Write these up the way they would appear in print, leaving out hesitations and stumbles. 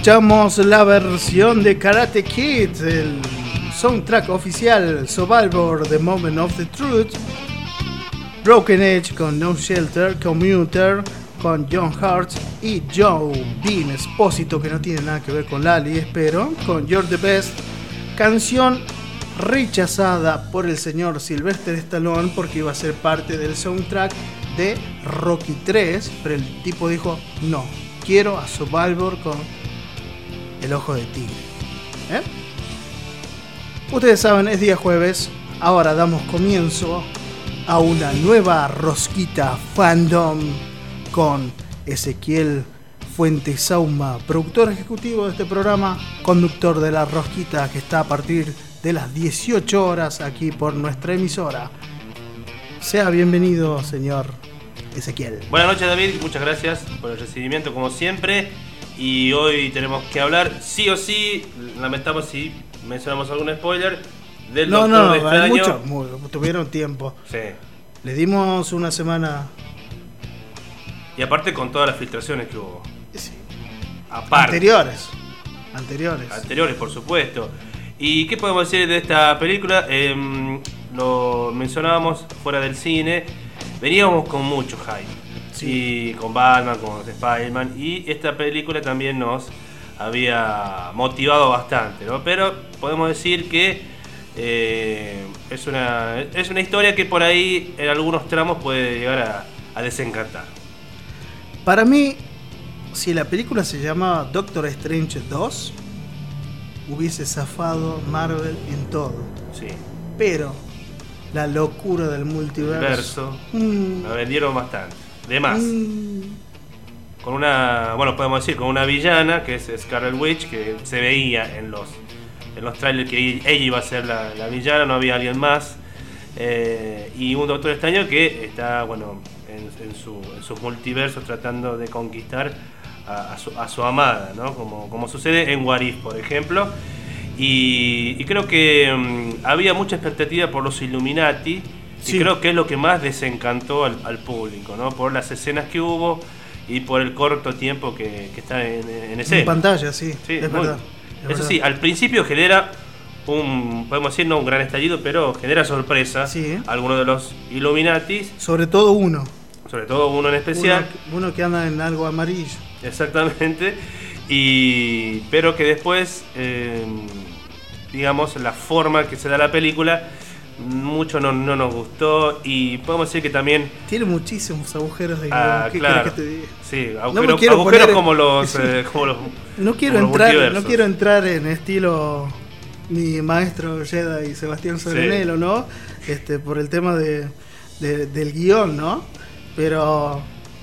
Escuchamos la versión de Karate Kid, el soundtrack oficial Survivor, The Moment of the Truth, Broken Edge con No Shelter, Commuter con John Hart y Joe Bean Espósito, que no tiene nada que ver con Lali, espero, con You're the Best, canción rechazada por el señor Sylvester Stallone porque iba a ser parte del soundtrack de Rocky 3, pero el tipo dijo, no, quiero a Survivor con El Ojo de Tigre. Ustedes saben, es día jueves, ahora damos comienzo a una nueva rosquita fandom con Ezequiel Fuentes Sauma, productor ejecutivo de este programa, conductor de la rosquita que está a partir de las 18 horas aquí por nuestra emisora. Sea bienvenido, señor Ezequiel. Buenas noches, David, muchas gracias por el recibimiento como siempre. Y hoy tenemos que hablar, sí o sí, lamentamos si mencionamos algún spoiler, del Doctor Extraño. Tuvieron tiempo. Sí. Le dimos una semana. Y aparte con todas las filtraciones que hubo. Sí. Aparte. Anteriores, por supuesto. ¿Y qué podemos decir de esta película? Lo mencionábamos fuera del cine. Veníamos con mucho hype. Sí. Y con Batman, con Spider-Man. Y esta película también nos había motivado bastante, ¿no? Pero podemos decir que es una historia que por ahí en algunos tramos puede llegar a desencantar. Para mí, si la película se llamaba Doctor Strange 2, hubiese zafado Marvel en todo. Sí. Pero la locura del multiverso la vendieron bastante. De más. Con una, bueno, podemos decir, con una villana que es Scarlet Witch, que se veía en los trailers que ella iba a ser la villana, no había alguien más. Y un Doctor Extraño que está, bueno, en sus multiversos tratando de conquistar a su amada, ¿no? Como sucede en What If, por ejemplo. Y creo que había mucha expectativa por los Illuminati. Sí. Y creo que es lo que más desencantó al público, ¿no? Por las escenas que hubo y por el corto tiempo que está en escena. En pantalla, sí, sí, es verdad. Eso sí, al principio genera podemos decir, no un gran estallido, pero genera sorpresa. Sí. Algunos de los Illuminatis. Sobre todo uno en especial. Uno que anda en algo amarillo. Exactamente. Pero que después, digamos, la forma que se da la película mucho no nos gustó, y podemos decir que también tiene muchísimos agujeros de guión. ¿Qué claro, querés que te diga? Sí, agujeros como los no quiero entrar en estilo mi maestro Jedi y Sebastián Sorenelo, sí. ¿No? Por el tema del guión, ¿no? Pero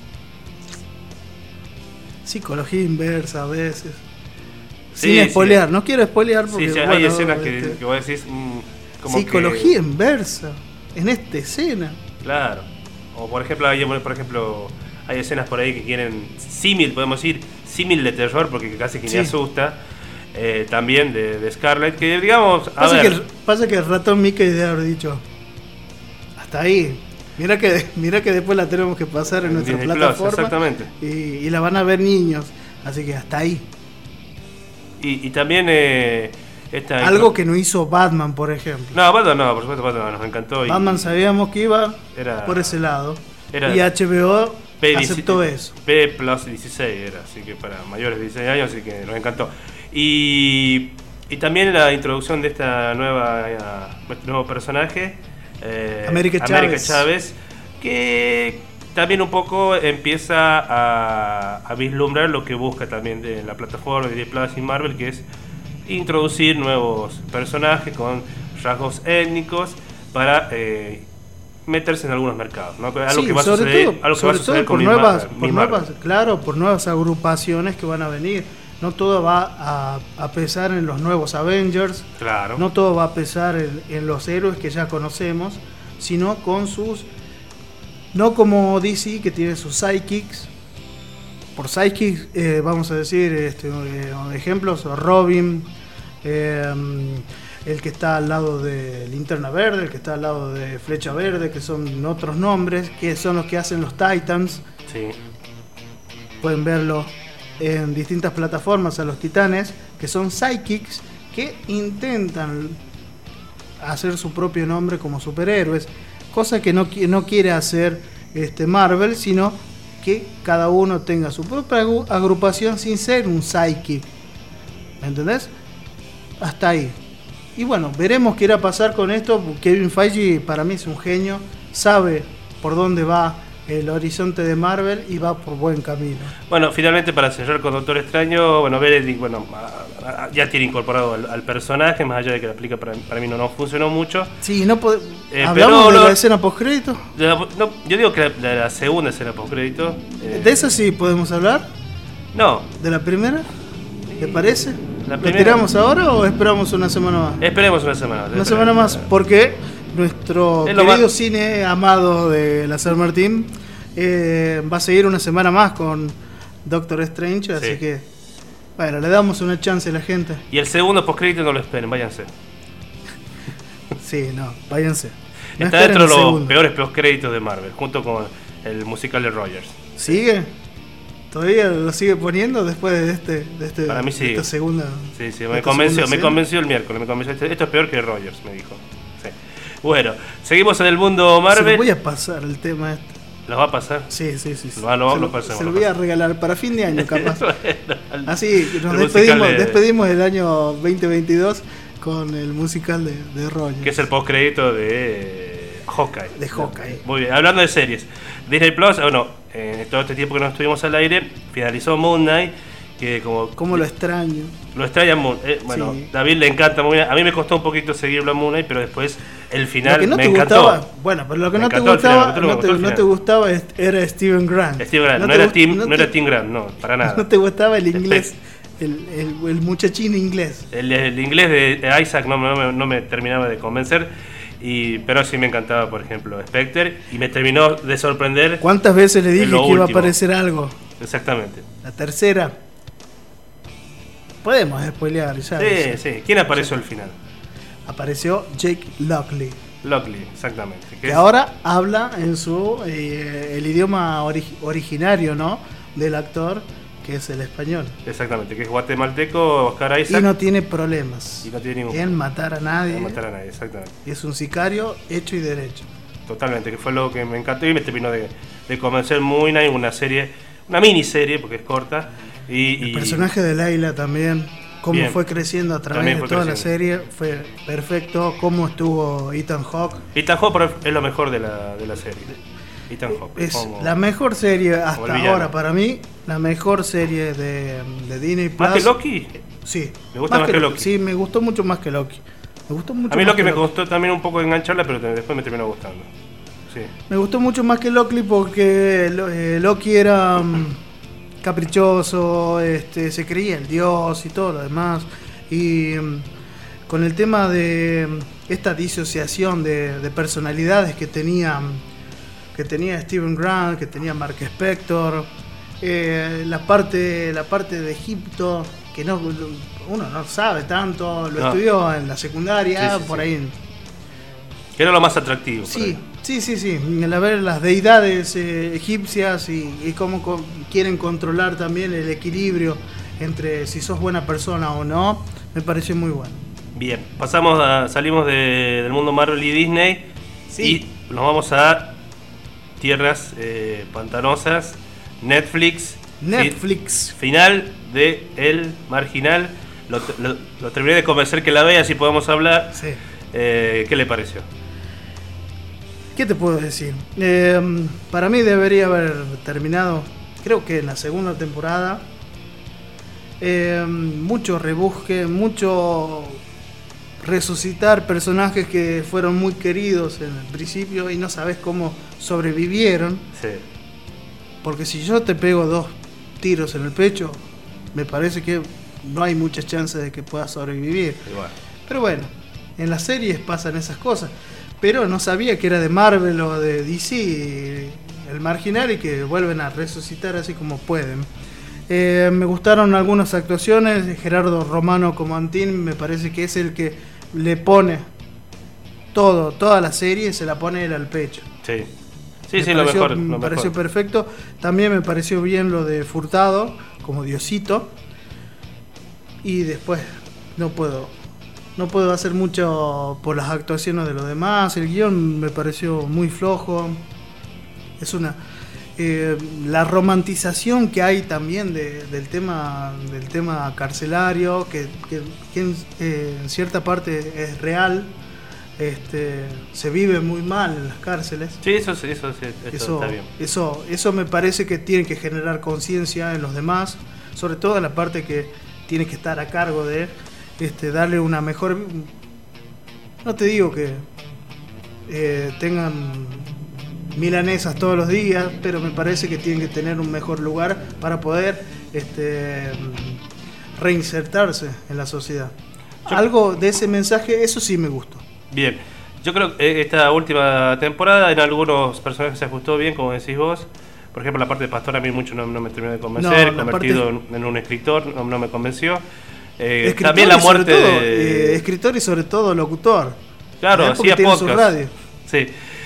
psicología inversa a veces. Sin spoilear, sí. No quiero spoilear porque sí, hay escenas que vos decís como psicología inversa en esta escena. Claro. O por ejemplo hay escenas por ahí que quieren podemos decir símil de terror, porque casi que ni asusta. También de Scarlett, que digamos pasa que el ratón Mickey debe haber dicho hasta ahí. Mira que después la tenemos que pasar en nuestra plataforma. Exactamente. Y la van a ver niños, así que hasta ahí. Y también algo que no hizo Batman, por ejemplo. No, Batman no, por supuesto Batman nos encantó. Batman sabíamos que iba por ese lado. Y HBO aceptó eso. P plus 16 era, así que para mayores de 16 años, así que nos encantó. Y también la introducción de esta nuevo personaje, América Chávez, que también un poco empieza a vislumbrar lo que busca también de la plataforma de Disney Plus y Marvel, que es introducir nuevos personajes con rasgos étnicos para meterse en algunos mercados, ¿no? Algo que va a suceder por nuevas agrupaciones que van a venir. No todo va a pesar en los nuevos Avengers. Claro. No todo va a pesar en los héroes que ya conocemos, sino con sus... No como DC, que tiene sus sidekicks. Por sidekicks vamos a decir ejemplos: Robin, el que está al lado de Linterna Verde, el que está al lado de Flecha Verde, que son otros nombres, que son los que hacen los Titans. Sí. Pueden verlo en distintas plataformas a los Titanes, que son psychics que intentan hacer su propio nombre como superhéroes, cosa que no quiere hacer Marvel, sino que cada uno tenga su propia agrupación sin ser un psychic. ¿Me entendés? Hasta ahí. Y bueno, veremos qué irá a pasar con esto. Kevin Feige para mí es un genio, sabe por dónde va el horizonte de Marvel y va por buen camino. Bueno, finalmente para cerrar con Doctor Extraño, bueno, Benedict, ya tiene incorporado al personaje, más allá de que la película para mí no funcionó mucho. Sí, ¿hablamos de la escena postcrédito? No, yo digo que la segunda escena postcrédito. ¿De esa sí podemos hablar? No. ¿De la primera? ¿Te parece? ¿La tiramos ahora o esperamos una semana más? Esperemos una semana. Una semana más, porque nuestro querido cine amado de la San Martín va a seguir una semana más con Doctor Strange, así que bueno, le damos una chance a la gente. Y el segundo postcrédito no lo esperen, váyanse. Sí, no, váyanse. No está dentro de los peores postcréditos de Marvel, junto con el musical de Rogers. ¿Sigue? ¿Todavía lo sigue poniendo después de este para mí sí. Esta segunda? Sí, me convenció el miércoles, esto es peor que Rogers, me dijo. Sí. Bueno, seguimos en el mundo Marvel. Se lo voy a pasar el tema este. ¿Lo va a pasar? Sí. Se lo voy a regalar para fin de año, capaz. Así nos despedimos del año 2022 con el musical de Rogers. Que es el postcrédito de Hawkeye. De Hawkeye. Muy bien, hablando de series. Disney Plus, todo este tiempo que no estuvimos al aire, finalizó Moon Knight, que ¿Cómo lo extraño? Lo extraña sí. David le encanta Moon Knight. A mí me costó un poquito seguirlo a Moon Knight, pero después el final me encantó. Bueno, pero lo que no te gustaba era Steven Grant. No era Tim Grant, no, para nada. No te gustaba el inglés, el muchachín inglés. El inglés de Isaac no me terminaba de convencer. Pero sí me encantaba, por ejemplo, Spectre, y me terminó de sorprender. ¿Cuántas veces le dije que iba a aparecer algo? Exactamente. La tercera. Podemos spoilear ya. Sí. ¿Quién apareció al final? Apareció Jake Lockley. Exactamente. Que ahora habla en su el idioma originario, ¿no? Del actor, que es el español. Exactamente, que es guatemalteco, Oscar Isaac. Y no tiene problemas Y no tiene ningún en matar a nadie. Exactamente. Y es un sicario hecho y derecho. Totalmente, que fue lo que me encantó y me terminó de convencer. Moon Knight, una miniserie, porque es corta. El personaje de Layla también, cómo fue creciendo a través de toda la serie, fue perfecto. Cómo estuvo Ethan Hawke. Ethan Hawke es lo mejor de la serie. Ethan Hawke. Es la mejor serie hasta ahora para mí, la mejor serie de Disney Plus. ¿Más que Loki? Sí. ¿Me gusta más que Loki? Sí, me gustó mucho más que Loki. A mí Loki me costó también un poco engancharla, pero después me terminó gustando. Sí. Me gustó mucho más que Loki porque Loki era caprichoso, se creía el dios y todo lo demás. Y con el tema de esta disociación de personalidades que tenía Steven Grant, que tenía Mark Spector, la parte de Egipto, que uno no sabe tanto, lo estudió en la secundaria, por ahí. Que era lo más atractivo. Sí. El ver las deidades egipcias y cómo quieren controlar también el equilibrio entre si sos buena persona o no, me pareció muy bueno. Bien, salimos del mundo Marvel y Disney y nos vamos a tierras pantanosas. Netflix. Final de El Marginal. Lo terminé de convencer que la vea, si podemos hablar. Sí. ¿Qué le pareció? ¿Qué te puedo decir? Para mí debería haber terminado, creo que en la segunda temporada. Mucho rebusque, mucho resucitar personajes que fueron muy queridos en el principio y no sabes cómo sobrevivieron. Sí. Porque si yo te pego 2 tiros en el pecho, me parece que no hay muchas chances de que puedas sobrevivir. Igual. Pero bueno, en las series pasan esas cosas. Pero no sabía que era de Marvel o de DC, El Marginal, y que vuelven a resucitar así como pueden. Me gustaron algunas actuaciones. Gerardo Romano como Antín me parece que es el que le pone toda la serie, se la pone él al pecho. Sí. Sí, lo mejor. Me pareció perfecto. También me pareció bien lo de Furtado, como Diosito. Y después no puedo hacer mucho por las actuaciones de los demás. El guión me pareció muy flojo. Es la romantización que hay también del tema carcelario, que en cierta parte es real. Se vive muy mal en las cárceles. Sí, eso está bien. Eso me parece que tiene que generar conciencia en los demás, sobre todo en la parte que tiene que estar a cargo de darle una mejor. No te digo que tengan milanesas todos los días, pero me parece que tienen que tener un mejor lugar para poder reinsertarse en la sociedad. Algo de ese mensaje, eso sí me gustó. Bien, yo creo que esta última temporada en algunos personajes se ajustó bien, como decís vos. Por ejemplo, la parte de Pastor a mí mucho no me terminó de convencer, convertido en un escritor no me convenció. También la muerte de escritor y sobre todo locutor. Claro, hacía podcast. Su radio. Sí.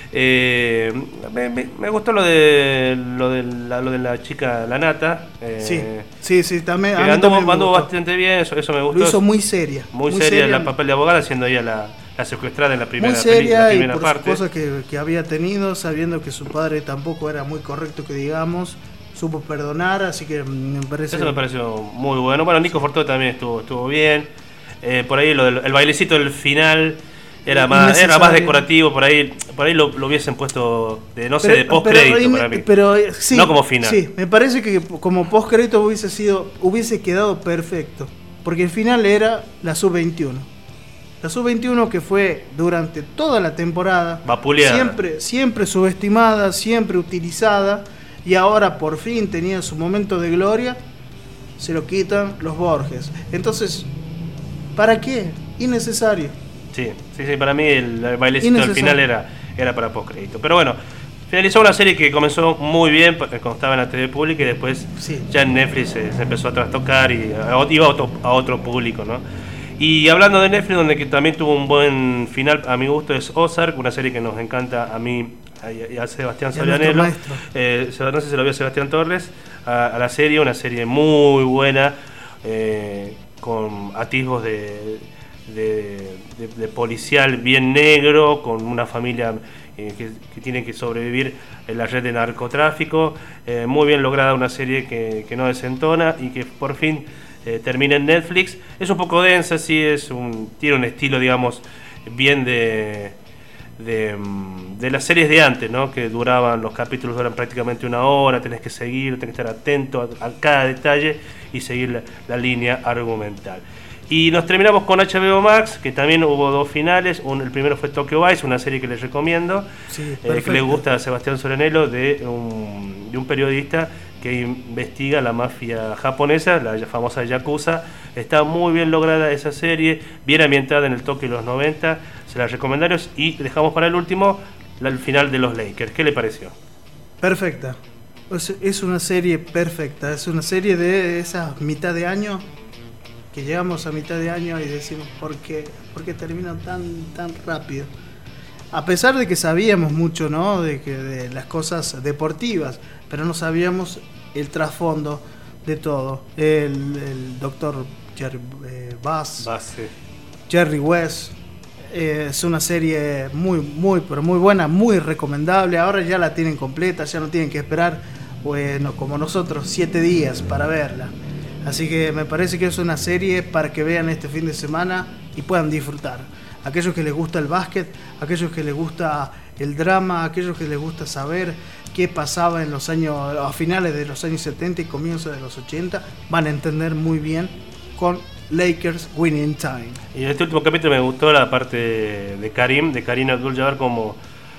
Me gustó lo de la chica, la Nata. Sí, también. Que anduvo bastante bien, eso me gustó. Lo hizo muy seria. Muy seria en el papel de abogada, siendo ella la secuestrada en la primera muy seria la primera y por parte. Las cosas que había tenido, sabiendo que su padre tampoco era muy correcto, que digamos, supo perdonar, así que me parece. Eso me pareció muy bueno. Bueno, Nico Fortó también estuvo bien. Por ahí el bailecito del final era más decorativo, por ahí lo hubiesen puesto de post crédito para mí. Pero sí, no como final. Sí, me parece que como post crédito hubiese quedado perfecto, porque el final era la sub-21. La sub-21 que fue durante toda la temporada vapuleada, siempre subestimada, siempre utilizada, y ahora por fin tenía su momento de gloria, se lo quitan los Borges. Entonces, ¿para qué? Innecesario. Sí, para mí el bailecito del final era para postcrédito. Pero bueno, finalizó una serie que comenzó muy bien cuando estaba en la TV pública y después ya en Netflix se empezó a trastocar y iba a otro público, ¿no? Y hablando de Netflix, donde que también tuvo un buen final, a mi gusto, es Ozark, una serie que nos encanta a mí y a Sebastián Sorianelo. No sé si se lo vio Sebastián Torres, a la serie, una serie muy buena, con atisbos de policial bien negro, con una familia que tiene que sobrevivir en la red de narcotráfico. Muy bien lograda, una serie que no desentona y que por fin termina en Netflix. Es un poco densa, sí, tiene un estilo, digamos, bien de las series de antes, ¿no? Que los capítulos duran prácticamente una hora, tenés que seguir, tenés que estar atento a cada detalle y seguir la línea argumental. Y nos terminamos con HBO Max, que también hubo 2 finales. El primero fue Tokyo Vice, una serie que les recomiendo, que le gusta a Sebastián Sorianelo, de un periodista que investiga la mafia japonesa, la famosa Yakuza. Está muy bien lograda esa serie, bien ambientada en el Tokio de los 90, se la recomendaron. Y dejamos para el último el final de los Lakers. ¿Qué le pareció? Perfecta. Es una serie perfecta, es una serie de esa mitad de año, que llegamos a mitad de año y decimos ¿por qué terminan tan rápido? A pesar de que sabíamos mucho, ¿no? de las cosas deportivas, pero no sabíamos el trasfondo de todo. El doctor Jerry Bass, sí. Jerry West, es una serie pero muy buena, muy recomendable. Ahora ya la tienen completa, ya no tienen que esperar, bueno, como nosotros, 7 días para verla. Así que me parece que es una serie para que vean este fin de semana y puedan disfrutar. Aquellos que les gusta el básquet, aquellos que les gusta el drama, aquellos que les gusta saber qué pasaba a finales de los años 70 y comienzos de los 80, van a entender muy bien con Lakers Winning Time. Y en este último capítulo me gustó la parte de Karim Abdul-Jabbar, como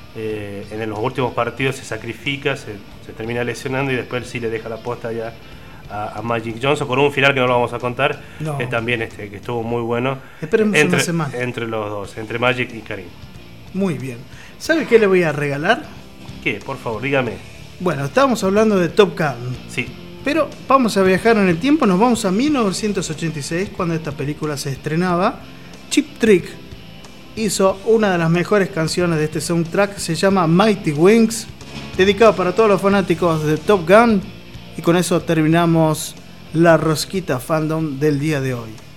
en los últimos partidos se sacrifica, se termina lesionando y después sí le deja la posta ya a Magic Johnson, con un final que no lo vamos a contar, que también que estuvo muy bueno. Esperemos una semana entre los dos, entre Magic y Karim. Muy bien. ¿Sabe qué le voy a regalar? ¿Qué? Por favor, dígame. Bueno, estábamos hablando de Top Gun. Sí. Pero vamos a viajar en el tiempo, nos vamos a 1986, cuando esta película se estrenaba. Cheap Trick hizo una de las mejores canciones de este soundtrack, se llama Mighty Wings. dedicado para todos los fanáticos de Top Gun. Y con eso terminamos la rosquita fandom del día de hoy.